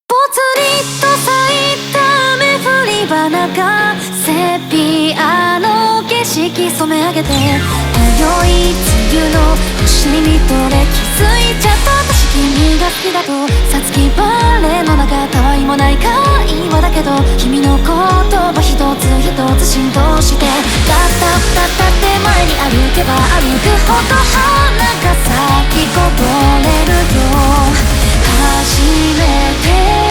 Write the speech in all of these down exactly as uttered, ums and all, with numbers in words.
ぽつりと咲いた雨降り花がセピアの景色染め上げて、今宵梅雨の星に見とれ気づいちゃった。私君が好きだとさつきバレーの中たわいもない会話だけど、君の言葉一つ一つ振動して、タッタッタッタって前に歩けば歩くほど花が咲きこぼれるよ。初めて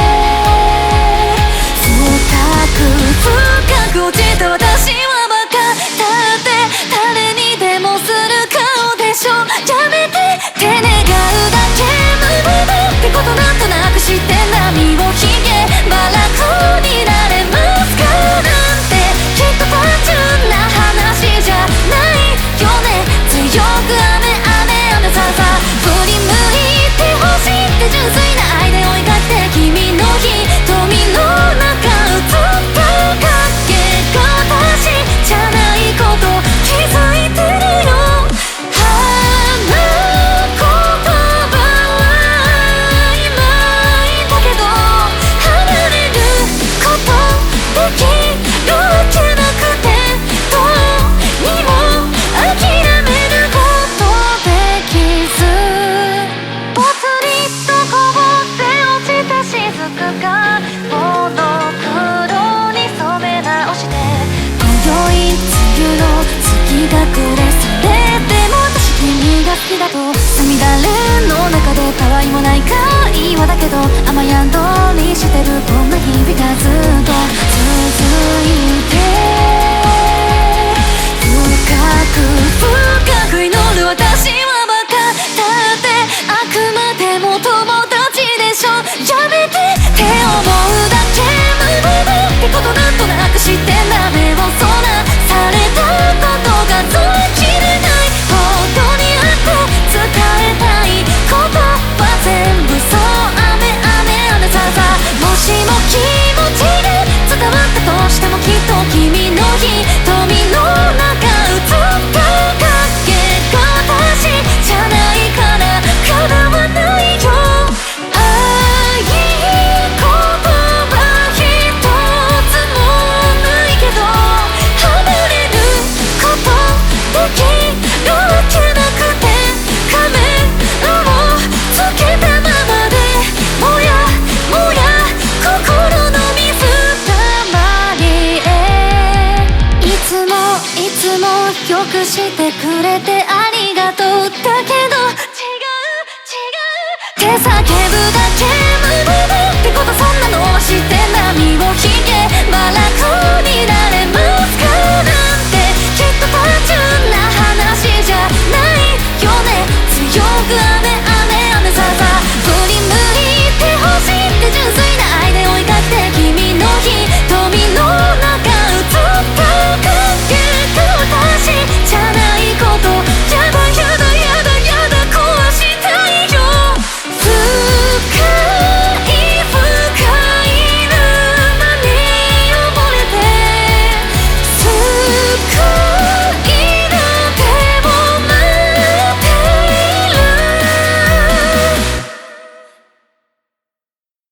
深く深く落ちた私はバカだって、誰にでもする顔でしょ。やめてって願うだけ、ムブブってことなんとなく知って波をひげばらくになれますかなんて、きっと単純な話じゃないよね。強く雨雨雨ささ振り向いてほしいって純粋な愛で追いかけて、君の瞳の中映った影が私じゃないこと気づいてるよ。花言葉は曖昧だけど、離れることできるわけなくて、どうにも諦めることできず、ぽつりとこぼれ落ちた雫がモノクロに染め直して、今宵梅雨の月が暮れ、それでも私君が好きだと涙れの中でたわいもない会話だけど、雨宿りしてるこんな日々がずっと続いて